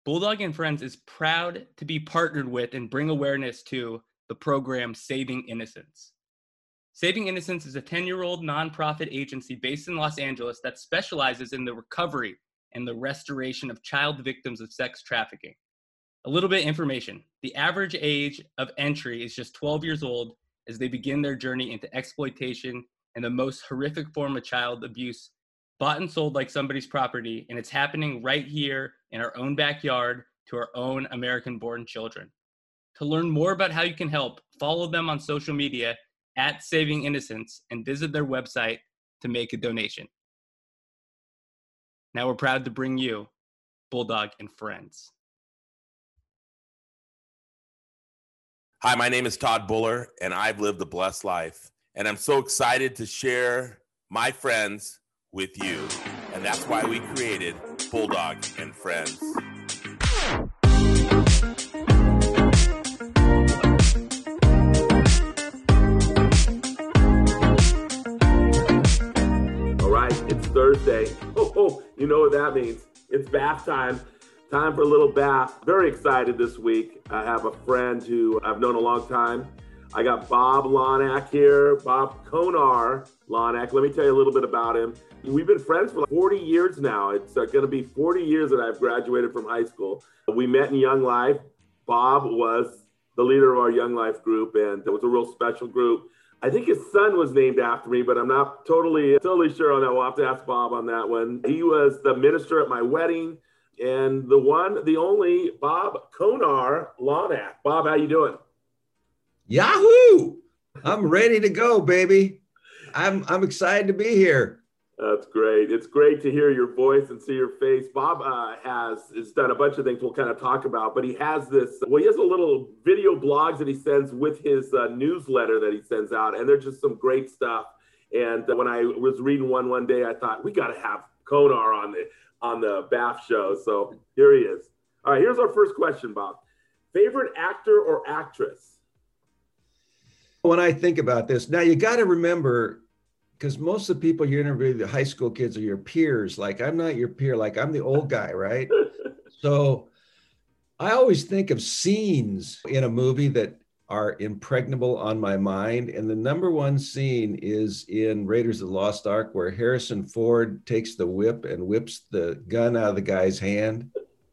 Bulldog and Friends is proud to be partnered with and bring awareness to the program Saving Innocence. Saving Innocence is a 10-year-old nonprofit agency based in Los Angeles that specializes in the recovery and the restoration of child victims of sex trafficking. A little bit of information. The average age of entry is just 12 years old as they begin their journey into exploitation and the most horrific form of child abuse, bought and sold like somebody's property, and it's happening right here in our own backyard to our own American-born children. To learn more about how you can help, follow them on social media at Saving Innocence and visit their website to make a donation. Now we're proud to bring you Bulldog and Friends. Hi, my name is Todd Buller, and I've lived a blessed life. And I'm so excited to share my friends with you. And that's why we created Bulldog and Friends. All right, it's Thursday. Oh, you know what that means. It's bath time. Time for a little bath. Very excited this week. I have a friend who I've known a long time. I got Bob Lonack here, Bob Konar Lonack. Let me tell you a little bit about him. We've been friends for like 40 years now. It's going to be 40 years that I've graduated from high school. We met in Young Life. Bob was the leader of our Young Life group, and it was a real special group. I think his son was named after me, but I'm not totally sure on that. We'll have to ask Bob on that one. He was the minister at my wedding. And the one, the only, Bob Konar Lonack. Bob, how you doing? Yahoo! I'm ready to go, baby. I'm excited to be here. That's great. It's great to hear your voice and see your face. Bob has done a bunch of things we'll kind of talk about, but he has a little video blogs that he sends with his newsletter that he sends out, and they're just some great stuff. And when I was reading one day, I thought, we got to have Konar on the Bath show. So here he is. All right, here's our first question, Bob. Favorite actor or actress? When I think about this, now you got to remember, because most of the people you interview, the high school kids, are your peers. Like, I'm not your peer. Like, I'm the old guy, right? So I always think of scenes in a movie that are impregnable on my mind. And the number one scene is in Raiders of the Lost Ark, where Harrison Ford takes the whip and whips the gun out of the guy's hand.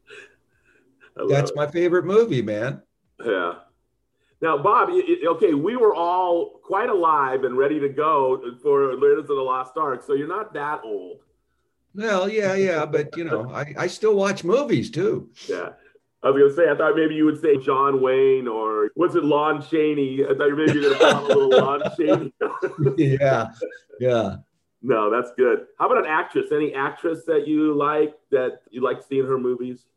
That's my favorite movie, man. Yeah. Now, Bob, okay, we were all quite alive and ready to go for Raiders of the Lost Ark, so you're not that old. Well, yeah, but, I still watch movies, too. Yeah. I was going to say, I thought maybe you would say John Wayne, or was it Lon Chaney? I thought maybe you were going to call a little Lon Chaney. Yeah. No, that's good. How about an actress? Any actress that you like seeing her movies?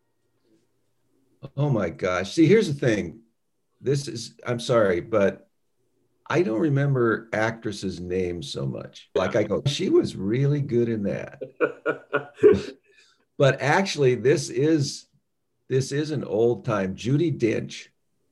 Oh, my gosh. See, here's the thing. I'm sorry, but I don't remember actresses' names so much. Like I go, she was really good in that. But actually, this is an old time. Judi Dench.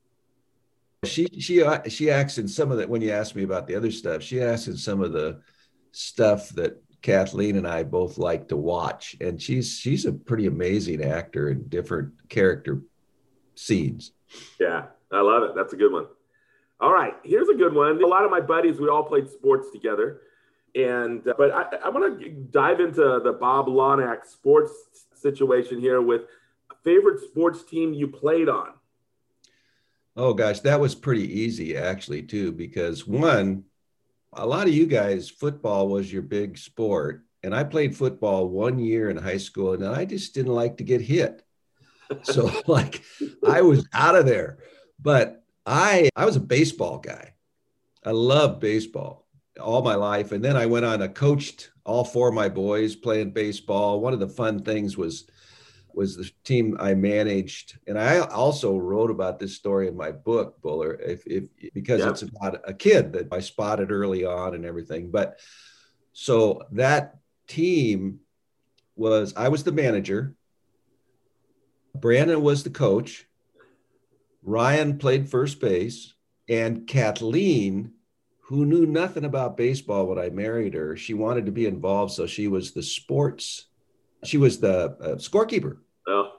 She acts in some of that. When you ask me about the other stuff, she acts in some of the stuff that Kathleen and I both like to watch. And she's a pretty amazing actor in different character scenes. Yeah, I love it. That's a good one. All right, here's a good one. A lot of my buddies, we all played sports together. But I want to dive into the Bob Lonack sports situation here with favorite sports team you played on. Oh gosh, that was pretty easy actually too, because one, a lot of you guys, football was your big sport. And I played football 1 year in high school and I just didn't like to get hit. So I was out of there. But I was a baseball guy. I loved baseball all my life. And then I went on, coached all four of my boys playing baseball. One of the fun things was the team I managed. And I also wrote about this story in my book, Buller, because it's about a kid that I spotted early on and everything. But so that team I was the manager. Brandon was the coach. Ryan played first base, and Kathleen, who knew nothing about baseball when I married her, she wanted to be involved. So she was the scorekeeper. Oh.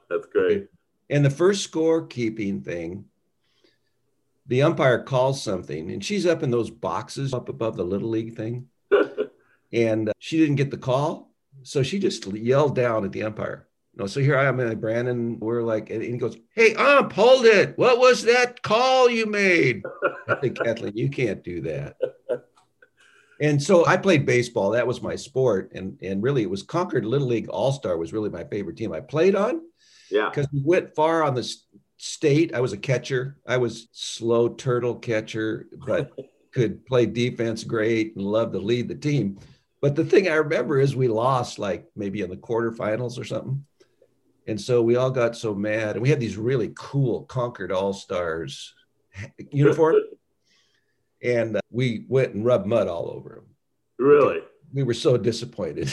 That's great. Okay. And the first scorekeeping thing, the umpire calls something, and she's up in those boxes up above the Little League thing. And she didn't get the call. So she just yelled down at the umpire. No, so here I am and Brandon, we're like, and he goes, "Hey, ump, hold it. What was that call you made?" I think, Kathleen, you can't do that. And so I played baseball. That was my sport. And really, it was Concord Little League All-Star was really my favorite team I played on. Yeah. Because we went far on the state. I was a catcher. I was slow turtle catcher, but could play defense great and loved to lead the team. But the thing I remember is we lost like maybe in the quarterfinals or something. And so we all got so mad. And we had these really cool Concord All-Stars uniforms. And we went and rubbed mud all over them. Really? We were so disappointed.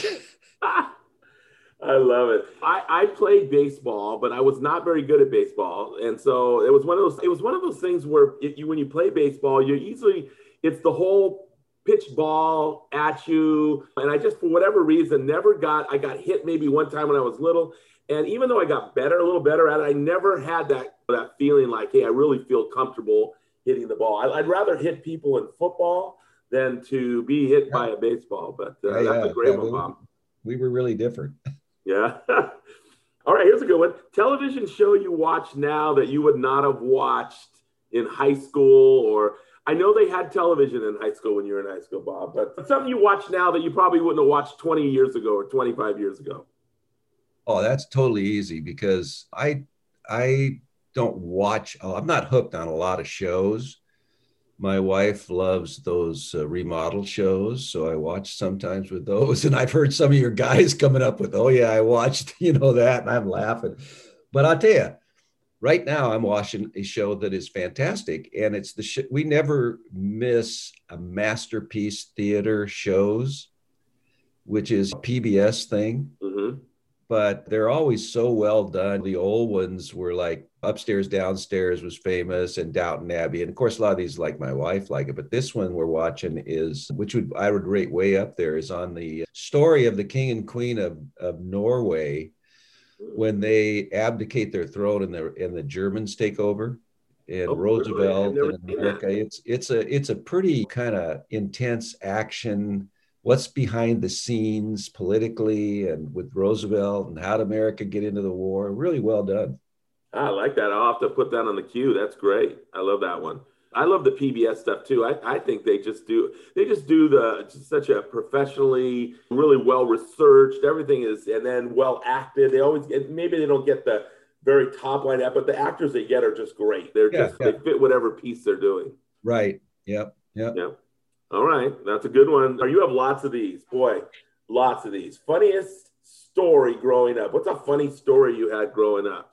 I love it. I played baseball, but I was not very good at baseball. And so it was one of those things where when you play baseball, it's the whole pitch ball at you. And I just, for whatever reason, I got hit maybe one time when I was little. And even though I got a little better at it, I never had that feeling like, hey, I really feel comfortable hitting the ball. I'd rather hit people in football than to be hit by a baseball. But that's a great one, Bob. We were really different. Yeah. All right, here's a good one. Television show you watch now that you would not have watched in high school, or I know they had television in high school when you were in high school, Bob, but something you watch now that you probably wouldn't have watched 20 years ago or 25 years ago. Oh, that's totally easy because I don't watch. I'm not hooked on a lot of shows. My wife loves those remodel shows, so I watch sometimes with those. And I've heard some of your guys coming up with, "Oh yeah, I watched that," and I'm laughing. But I'll tell you, right now I'm watching a show that is fantastic, and it's we never miss a Masterpiece Theater shows, which is a PBS thing. Mm-hmm. But they're always so well done. The old ones were like Upstairs, Downstairs was famous, and Downton Abbey. And of course, a lot of these, like my wife, like it. But this one we're watching I would rate way up there, is on the story of the king and queen of Norway when they abdicate their throne and the Germans take over. And Roosevelt and America. It's a pretty kind of intense action. What's behind the scenes politically and with Roosevelt, and how did America get into the war? Really well done. I like that. I'll have to put that on the queue. That's great. I love that one. I love the PBS stuff too. I think they just do such a professionally, really well researched. Everything is, and then well acted. Maybe they don't get the very top line up, but the actors they get are just great. They fit whatever piece they're doing. Right. Yep. All right. That's a good one. You have lots of these. Boy, lots of these. Funniest story growing up. What's a funny story you had growing up?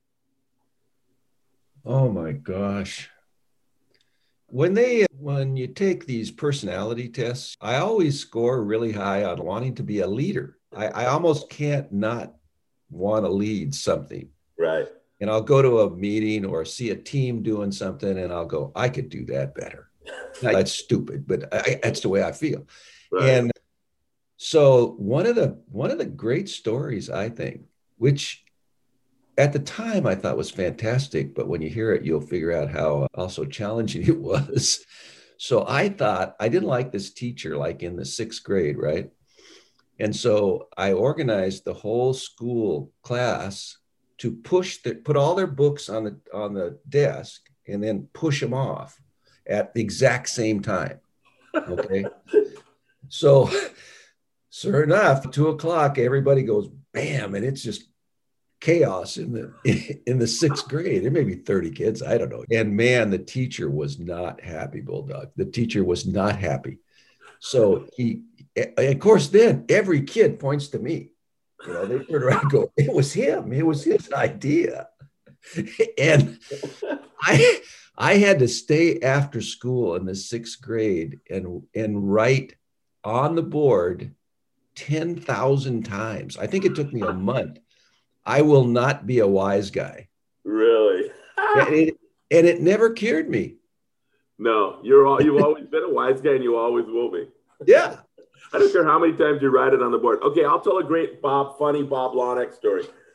Oh my gosh. When you take these personality tests, I always score really high on wanting to be a leader. I almost can't not want to lead something. Right. And I'll go to a meeting or see a team doing something and I'll go, I could do that better. That's stupid, but that's the way I feel. Right. And so one of the great stories, I think, which at the time I thought was fantastic, but when you hear it, you'll figure out how also challenging it was. So I thought I didn't like this teacher, like in the 6th grade, right? And so I organized the whole school class to put all their books on the desk and then push them off at the exact same time. Okay. So sure enough, 2:00, everybody goes bam, and it's just chaos in the 6th grade. There may be 30 kids, I don't know. And man, the teacher was not happy, Bulldog. The teacher was not happy. So of course, then every kid points to me. They turn around and go, it was him. It was his idea. And I had to stay after school in the 6th grade and write on the board 10,000 times. I think it took me a month. I will not be a wise guy. Really? And it never cured me. No, you've always been a wise guy, and you always will be. Yeah. I don't care how many times you write it on the board. Okay, I'll tell a great funny Bob Lonnex story.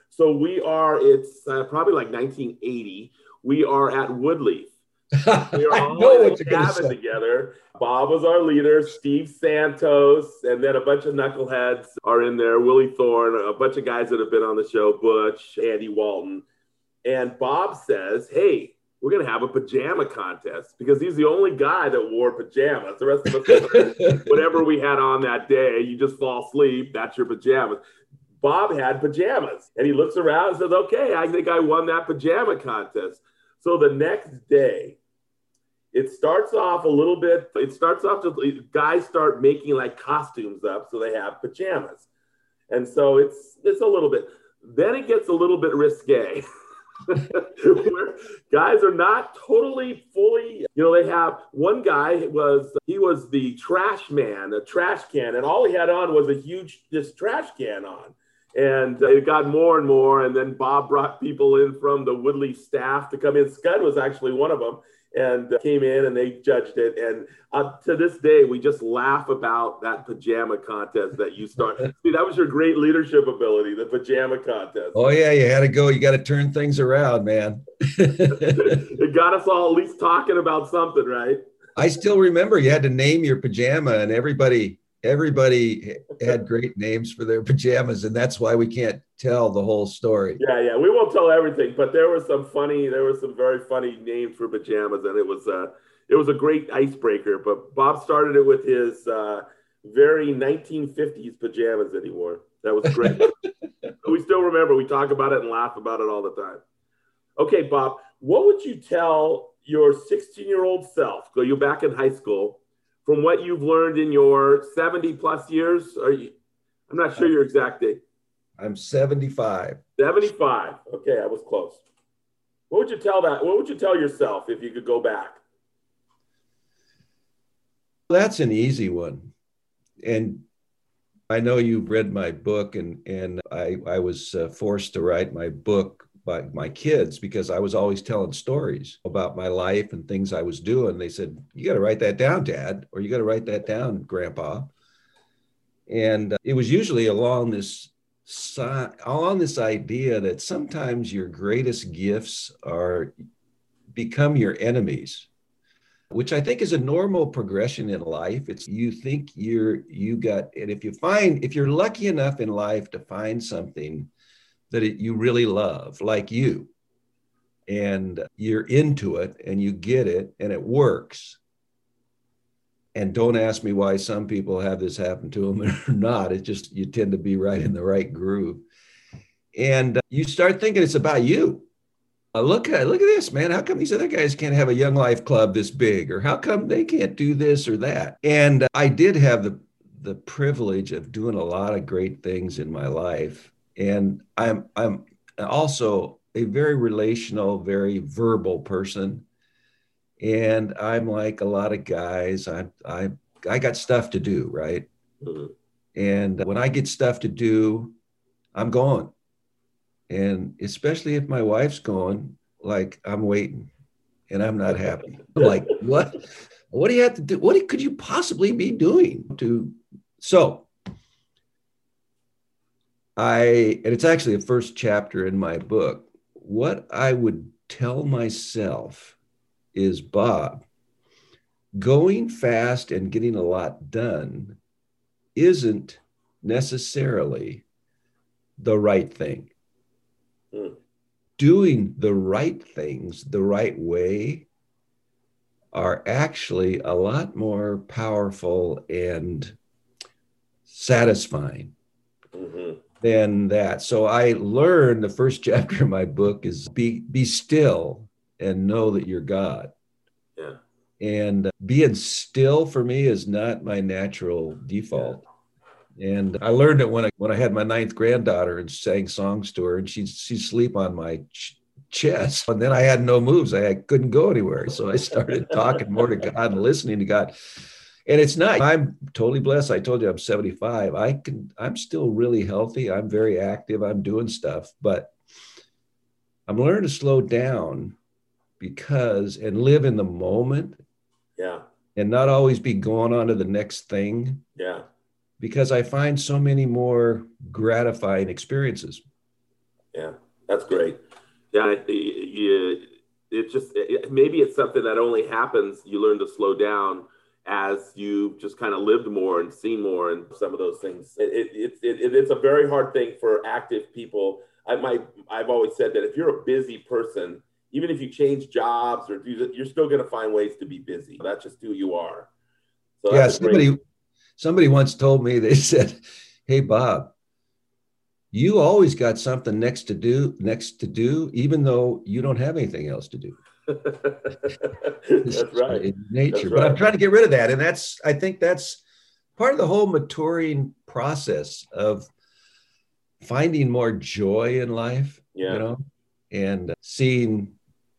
So it's probably like 1980. We are at Woodleaf. We are I all know in what a you're going to cabin say. together. Bob was our leader, Steve Santos, and then a bunch of knuckleheads are in there. Willie Thorne, a bunch of guys that have been on the show, Butch, Andy Walton. And Bob says, hey, we're going to have a pajama contest because he's the only guy that wore pajamas. The rest of us, whatever we had on that day, you just fall asleep. That's your pajamas. Bob had pajamas. And he looks around and says, okay, I think I won that pajama contest. So the next day, it starts off just guys start making like costumes up so they have pajamas. And so it's a little bit, then it gets a little bit risque. Where guys are not totally fully, they have one guy he was the trash man, a trash can, and all he had on was a huge trash can on. And it got more and more. And then Bob brought people in from the Woodley staff to come in. Scud was actually one of them, and came in and they judged it. And to this day, we just laugh about that pajama contest that you started. See, that was your great leadership ability, the pajama contest. Oh, yeah, you had to go. You got to turn things around, man. It got us all at least talking about something, right? I still remember you had to name your pajama, and everybody had great names for their pajamas, and that's why we can't tell the whole story. Yeah, we won't tell everything, but there were some very funny names for pajamas, and it was a great icebreaker. But Bob started it with his very 1950s pajamas that he wore. That was great. We still remember. We talk about it and laugh about it all the time. Okay, Bob, what would you tell your 16-year-old self? Go you back in high school. From what you've learned in your 70 plus years, I'm not sure your exact date. I'm 75. 75. Okay, I was close. What would you tell yourself if you could go back? That's an easy one. And I know you've read my book, and I was forced to write my book by my kids because I was always telling stories about my life and things I was doing. They said, you got to write that down, Dad, or you got to write that down, Grandpa. And it was usually along this idea that sometimes your greatest gifts become your enemies, which I think is a normal progression in life. It's you think and if you're lucky enough in life to find something that you really love, like you, and you're into it and you get it and it works. And don't ask me why some people have this happen to them or not. It's just, you tend to be right in the right groove. And you start thinking it's about you. Look at this, man. How come these other guys can't have a Young Life Club this big? Or how come they can't do this or that? And I did have the privilege of doing a lot of great things in my life. And I'm also a very relational, very verbal person. And I'm like a lot of guys, I got stuff to do, right? Mm-hmm. And when I get stuff to do, I'm going. And especially if my wife's going, like, I'm waiting and I'm not happy. I'm like, what do you have to do? What could you possibly be doing so and it's actually the first chapter in my book. What I would tell myself is, Bob, going fast and getting a lot done isn't necessarily the right thing. Doing the right things the right way are actually a lot more powerful and satisfying than that. So I learned, the first chapter of my book is be still and know that you're God. Yeah. And being still for me is not my natural default. And I learned it when I had my 9th granddaughter and sang songs to her, and she'd sleep on my chest. And then I had no moves. I couldn't go anywhere. So I started talking more to God and listening to God. And it's not, I'm totally blessed. I told you I'm 75. I'm still really healthy. I'm very active. I'm doing stuff, but I'm learning to slow down and live in the moment. Yeah. And not always be going on to the next thing. Yeah. Because I find so many more gratifying experiences. Yeah, that's great. Yeah, it's just maybe it's something that only happens. You learn to slow down as you just kind of lived more and seen more, and some of those things. It's a very hard thing for active people. I've always said that if you're a busy person, even if you change jobs or you're still going to find ways to be busy. That's just who you are. So yeah, somebody once told me, they said, "Hey, Bob, you always got something next to do, even though you don't have anything else to do." That's right. In nature. That's but right. I'm trying to get rid of that. And I think that's part of the whole maturing process of finding more joy in life, and seeing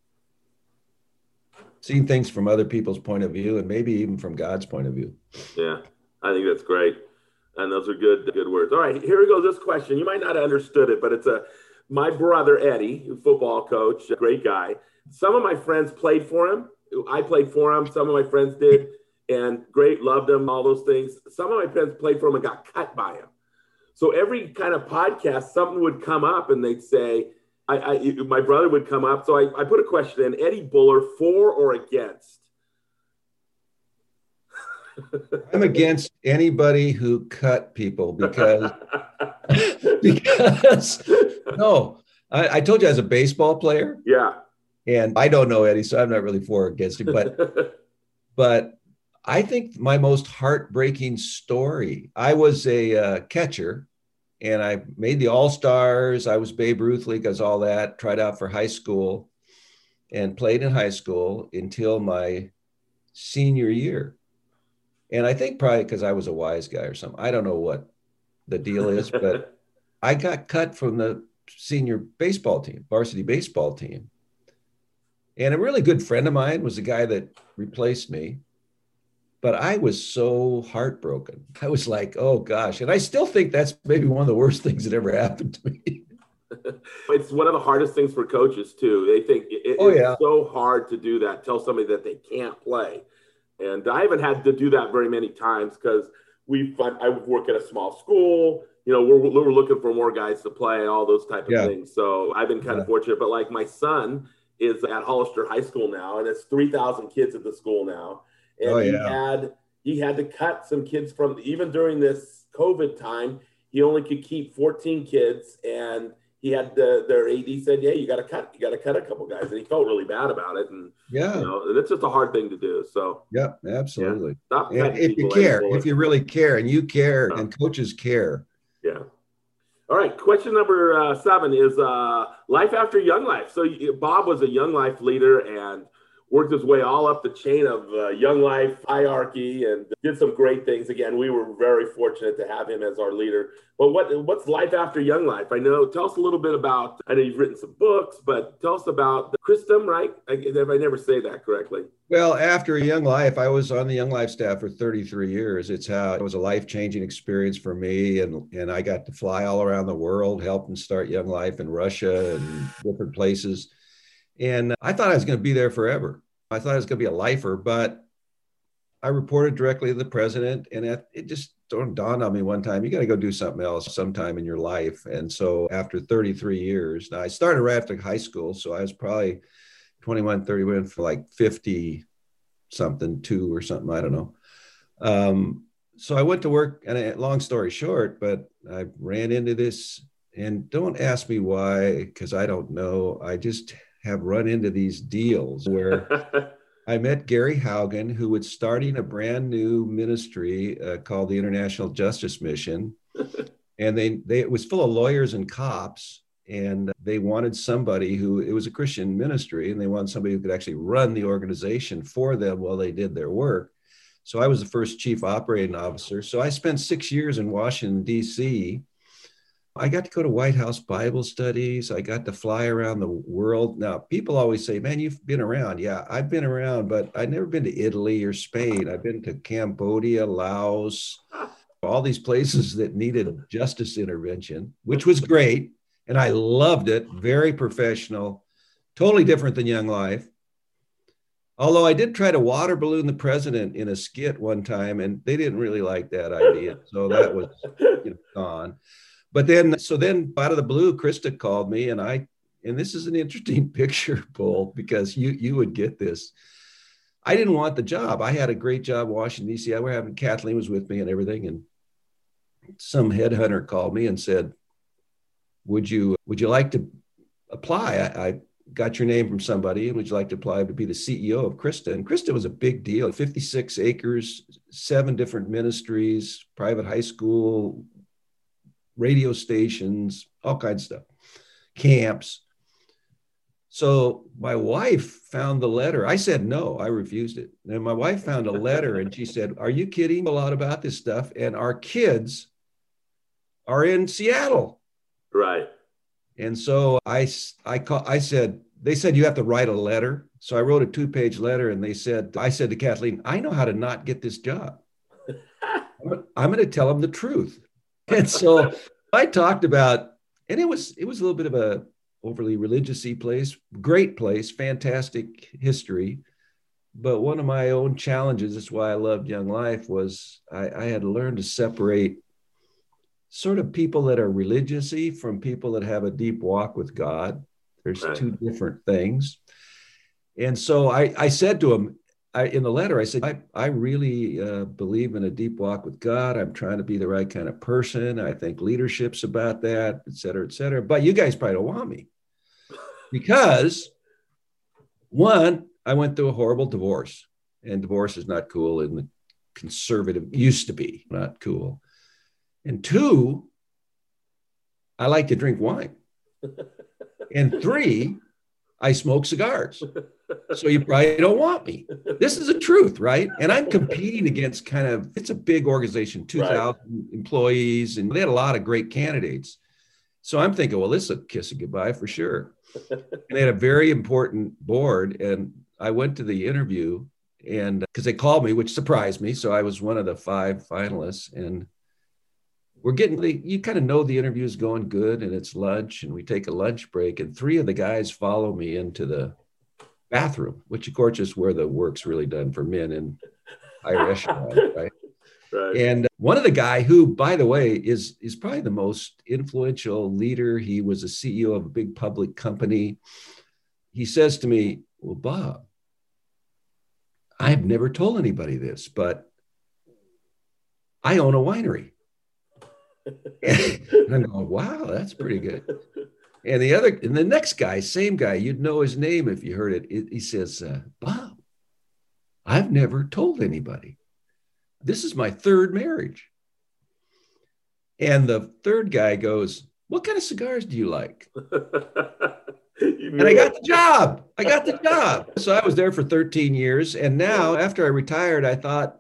things from other people's point of view, and maybe even from God's point of view. Yeah, I think that's great. And those are good words. All right, here we go. This question, you might not have understood it, but it's my brother, Eddie, football coach, a great guy. Some of my friends played for him. I played for him. Some of my friends did, and great, loved him, all those things. Some of my friends played for him and got cut by him. So every kind of podcast, something would come up and they'd say, my brother would come up. So I put a question in, Eddie Buller, for or against? I'm against anybody who cut people because no, I told you I was a baseball player. Yeah. And I don't know Eddie, so I'm not really for or against him. But I think my most heartbreaking story, I was a catcher, and I made the All-Stars. I was Babe Ruth League, I was all that, tried out for high school and played in high school until my senior year. And I think probably because I was a wise guy or something. I don't know what the deal is, but I got cut from the senior baseball team, varsity baseball team. And a really good friend of mine was the guy that replaced me. But I was so heartbroken. I was like, oh gosh. And I still think that's maybe one of the worst things that ever happened to me. It's one of the hardest things for coaches too. They think it's so hard to do that, tell somebody that they can't play. And I haven't had to do that very many times because I work at a small school. We're looking for more guys to play, all those type of things. So I've been kind of fortunate. But like my son is at Hollister High School now, and it's 3,000 kids at the school now. And he had to cut some kids from, even during this COVID time, he only could keep 14 kids, and he had their AD said, "Yeah, you got to cut a couple guys," and he felt really bad about it. And and it's just a hard thing to do. So yeah, absolutely. Yeah. And if you care, if you really care, and you care, and coaches care. Yeah. All right. Question number 7 is life after Young Life. So Bob was a Young Life leader and worked his way all up the chain of Young Life hierarchy and did some great things. Again, we were very fortunate to have him as our leader. But what's life after Young Life? Tell us a little bit about, I know you've written some books, but tell us about the Christum, right? If I never say that correctly. Well, after Young Life, I was on the Young Life staff for 33 years. It was a life-changing experience for me. And I got to fly all around the world, helping start Young Life in Russia and different places. And I thought I was going to be there forever. I thought I was going to be a lifer, but I reported directly to the president, and it just dawned on me one time, you got to go do something else sometime in your life. And so after 33 years, now I started right after high school, so I was probably 21, 31 for like 50 something, 2 or something, I don't know. So I went to work, and long story short, but I ran into this, and don't ask me why, because I don't know. I just have run into these deals where I met Gary Haugen, who was starting a brand new ministry called the International Justice Mission. And it was full of lawyers and cops. And they wanted somebody it was a Christian ministry, and they wanted somebody who could actually run the organization for them while they did their work. So I was the first chief operating officer. So I spent 6 years in Washington, D.C. I got to go to White House Bible studies. I got to fly around the world. Now, people always say, man, you've been around. Yeah, I've been around, but I've never been to Italy or Spain. I've been to Cambodia, Laos, all these places that needed justice intervention, which was great. And I loved it. Very professional, totally different than Young Life. Although I did try to water balloon the president in a skit one time, and they didn't really like that idea. So that was gone. But then, so then out of the blue, Krista called me, and this is an interesting picture, Bull, because you would get this. I didn't want the job. I had a great job in Washington, D.C. Kathleen was with me and everything. And some headhunter called me and said, would you like to apply? I got your name from somebody, and would you like to apply to be the CEO of Krista? And Krista was a big deal, 56 acres, 7 different ministries, private high school, radio stations, all kinds of stuff, camps. So my wife found the letter. I said no, I refused it. And my wife found a letter and she said, are you kidding? A lot about this stuff. And our kids are in Seattle. Right. And so they said, you have to write a letter. So I wrote a 2-page letter, and I said to Kathleen, I know how to not get this job. I'm going to tell them the truth. And so I talked about, and it was a little bit of a overly religious-y place, great place, fantastic history. But one of my own challenges, that's why I loved Young Life, was I had to learn to separate sort of people that are religious-y from people that have a deep walk with God. There's right. 2 different things. And so I said to him, in the letter, I said, I really believe in a deep walk with God. I'm trying to be the right kind of person. I think leadership's about that, et cetera, et cetera. But you guys probably don't want me. Because, one, I went through a horrible divorce. And divorce is not cool. And the conservative used to be not cool. And 2, I like to drink wine. And 3, I smoke cigars. So you probably don't want me. This is the truth, right? And I'm competing against it's a big organization, 2,000 right. employees, and they had a lot of great candidates. So I'm thinking, well, this is a kiss of goodbye for sure. And they had a very important board. And I went to the interview, and because they called me, which surprised me. So I was one of the 5 finalists, and you kind of know the interview is going good, and it's lunch, and we take a lunch break, and 3 of the guys follow me into the bathroom, which of course is where the work's really done for men in higher echelon, right? Right. And one of the guy who, by the way, is probably the most influential leader. He was a CEO of a big public company. He says to me, well, Bob, I've never told anybody this, but I own a winery. And I'm going, wow, that's pretty good. And the next guy, same guy, you'd know his name if you heard it. He says, Bob, I've never told anybody. This is my 3rd marriage. And the 3rd guy goes, what kind of cigars do you like? And I got the job. So I was there for 13 years. And now after I retired, I thought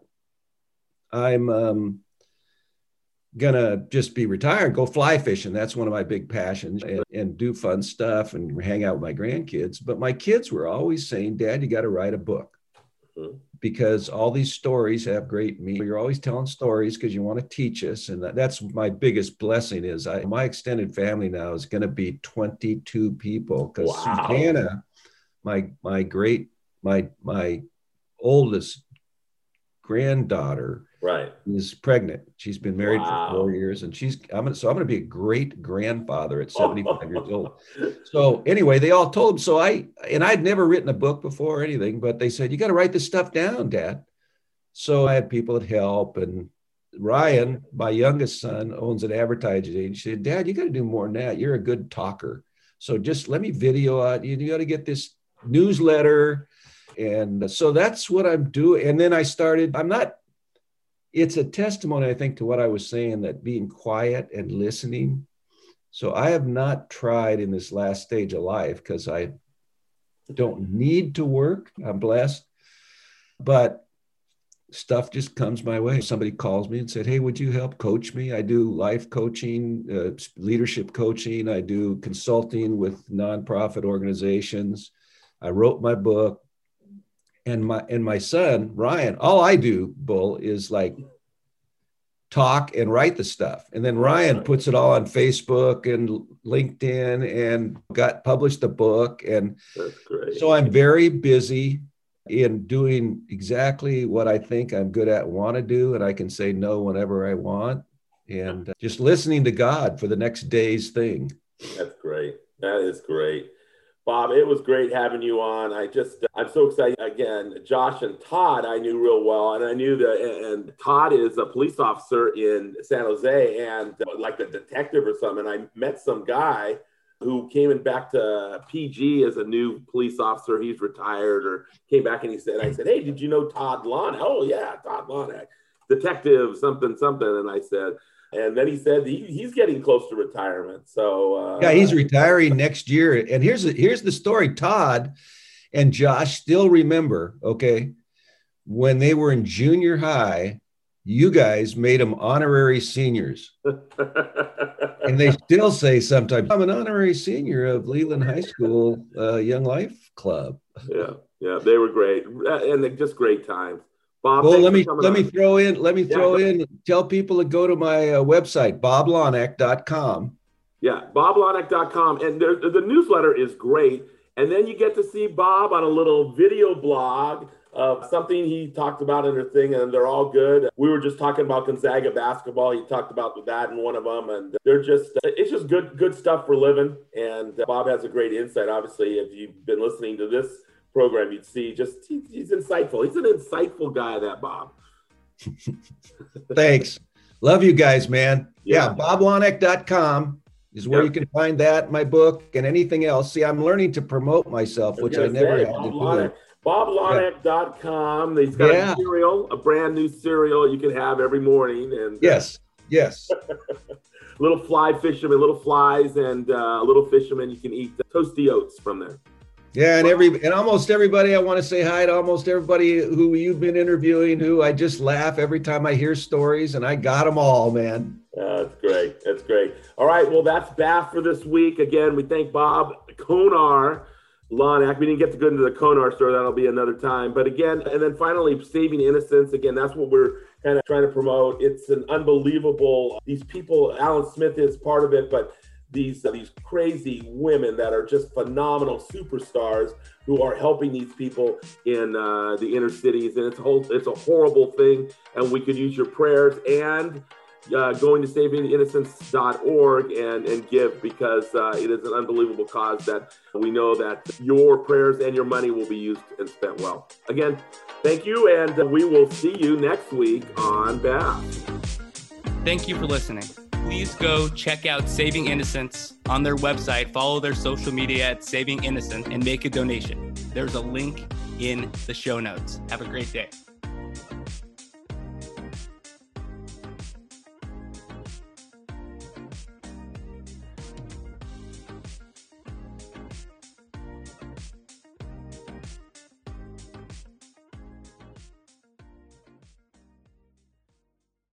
I'm gonna just be retired, go fly fishing. That's one of my big passions, and do fun stuff and hang out with my grandkids. But my kids were always saying, Dad, you got to write a book. Mm-hmm. Because all these stories have great meaning. You're always telling stories because you want to teach us. And that's my biggest blessing is my extended family now is going to be 22 people, because wow. Susanna, my oldest granddaughter, right, is pregnant. She's been married wow. for 4 years, and I'm going to be a great grandfather at 75 years old. So anyway, they all told him. So I'd never written a book before or anything, but they said, you got to write this stuff down, Dad. So I had people that help, and Ryan, my youngest son, owns an advertising agency. He said, Dad, you got to do more than that. You're a good talker. So just let me video out. You got to get this newsletter. And so that's what I'm doing. And then it's a testimony, I think, to what I was saying, that being quiet and listening. So I have not tried in this last stage of life, because I don't need to work. I'm blessed. But stuff just comes my way. Somebody calls me and said, hey, would you help coach me? I do life coaching, leadership coaching. I do consulting with nonprofit organizations. I wrote my book. And my son, Ryan, all I do, Bull, is like talk and write the stuff. And then Ryan puts it all on Facebook and LinkedIn and published the book. And that's great. So I'm very busy in doing exactly what I think I'm good at, want to do. And I can say no whenever I want. and just listening to God for the next day's thing. That's great. That is great. Bob, it was great having you on. I'm so excited. Again, Josh and Todd, I knew real well. And I knew and Todd is a police officer in San Jose and like a detective or something. And I met some guy who came back to PG as a new police officer. He's retired or came back and I said, hey, did you know Todd Lonack? Oh yeah, Todd Lonack, detective, something. And I said, and then he said he's getting close to retirement. So yeah, he's retiring next year. And here's the story. Todd and Josh still remember, okay, when they were in junior high, you guys made them honorary seniors. And they still say sometimes, I'm an honorary senior of Leland High School Young Life Club. Yeah, they were great. And they're just great times. Bob, well, let me throw in, tell people to go to my website, boblonack.com. Yeah, boblonack.com. And the newsletter is great. And then you get to see Bob on a little video blog of something he talked about in her thing, and they're all good. We were just talking about Gonzaga basketball. He talked about that in one of them, and it's just good stuff for living. And Bob has a great insight. Obviously, if you've been listening to this program, you'd see he's insightful. He's an insightful guy, that Bob. Thanks. Love you guys, man. Yeah, boblonack.com is where you can find that, my book, and anything else. See, I'm learning to promote myself, which I never had to do. BobLonack.com. He's got a cereal, a brand new cereal you can have every morning. And yes. Little fly fisherman, little flies, and little fisherman. You can eat the toasty oats from there. Yeah, and almost everybody, I want to say hi to almost everybody who you've been interviewing, who I just laugh every time I hear stories, and I got them all, man. That's great. That's great. All right, well, that's BAFF for this week. Again, we thank Bob Konar Lonack. We didn't get to go into the Konar store. That'll be another time. But again, and then finally, Saving Innocence. Again, that's what we're kind of trying to promote. It's an unbelievable, these people, Alan Smith is part of it, but these crazy women that are just phenomenal superstars who are helping these people in the inner cities. And it's a horrible thing. And we could use your prayers and going to savinginnocence.org and give, because it is an unbelievable cause that we know that your prayers and your money will be used and spent well. Again, thank you, and we will see you next week on BAFF. Thank you for listening. Please go check out Saving Innocence on their website, follow their social media at Saving Innocence, and make a donation. There's a link in the show notes. Have a great day.